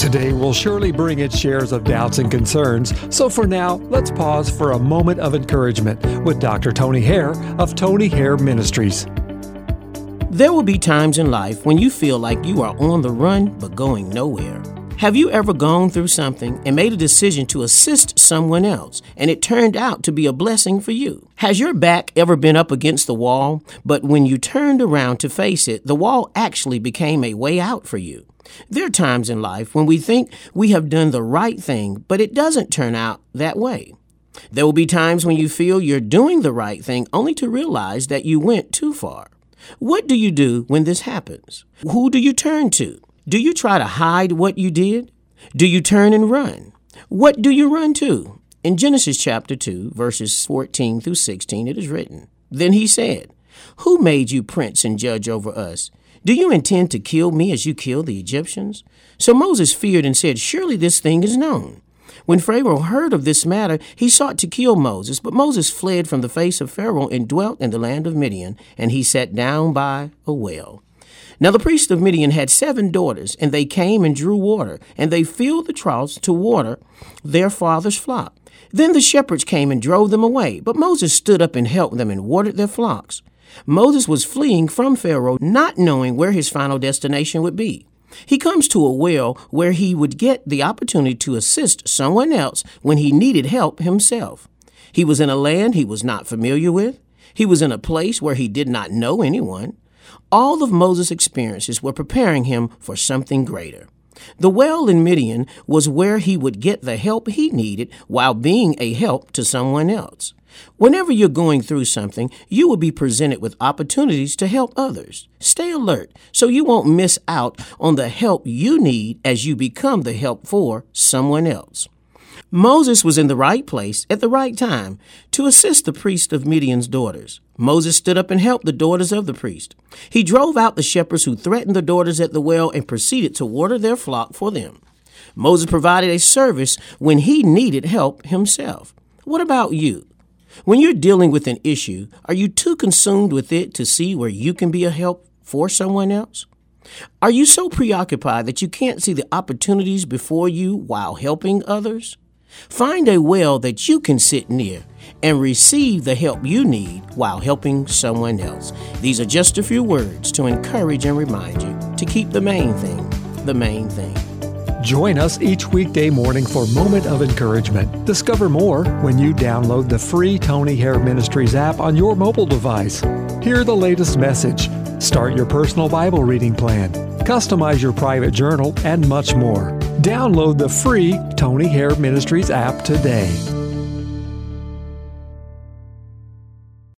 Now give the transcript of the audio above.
Today will surely bring its shares of doubts and concerns, so for now, let's pause for a moment of encouragement with Dr. Tony Hare of Tony Hare Ministries. There will be times in life when you feel like you are on the run but going nowhere. Have you ever gone through something and made a decision to assist someone else, and it turned out to be a blessing for you? Has your back ever been up against the wall, but when you turned around to face it, the wall actually became a way out for you? There are times in life when we think we have done the right thing, but it doesn't turn out that way. There will be times when you feel you're doing the right thing only to realize that you went too far. What do you do when this happens? Who do you turn to? Do you try to hide what you did? Do you turn and run? What do you run to? In Genesis chapter 2, verses 14 through 16, it is written, "Then he said, 'Who made you prince and judge over us? Do you intend to kill me as you killed the Egyptians?' So Moses feared and said, 'Surely this thing is known.' When Pharaoh heard of this matter, he sought to kill Moses, but Moses fled from the face of Pharaoh and dwelt in the land of Midian, and he sat down by a well. Now the priest of Midian had 7 daughters, and they came and drew water, and they filled the troughs to water their father's flock. Then the shepherds came and drove them away, but Moses stood up and helped them and watered their flocks. Moses was fleeing from Pharaoh, not knowing where his final destination would be. He comes to a well where he would get the opportunity to assist someone else when he needed help himself. He was in a land he was not familiar with. He was in a place where he did not know anyone. All of Moses' experiences were preparing him for something greater. The well in Midian was where he would get the help he needed while being a help to someone else. Whenever you're going through something, you will be presented with opportunities to help others. Stay alert so you won't miss out on the help you need as you become the help for someone else. Moses was in the right place at the right time to assist the priest of Midian's daughters. Moses stood up and helped the daughters of the priest. He drove out the shepherds who threatened the daughters at the well and proceeded to water their flock for them. Moses provided a service when he needed help himself. What about you? When you're dealing with an issue, are you too consumed with it to see where you can be a help for someone else? Are you so preoccupied that you can't see the opportunities before you while helping others? Find a well that you can sit near and receive the help you need while helping someone else. These are just a few words to encourage and remind you to keep the main thing, the main thing. Join us each weekday morning for Moment of Encouragement. Discover more when you download the free Tony Hare Ministries app on your mobile device. Hear the latest message, start your personal Bible reading plan, customize your private journal, and much more. Download the free Tony Hare Ministries app today.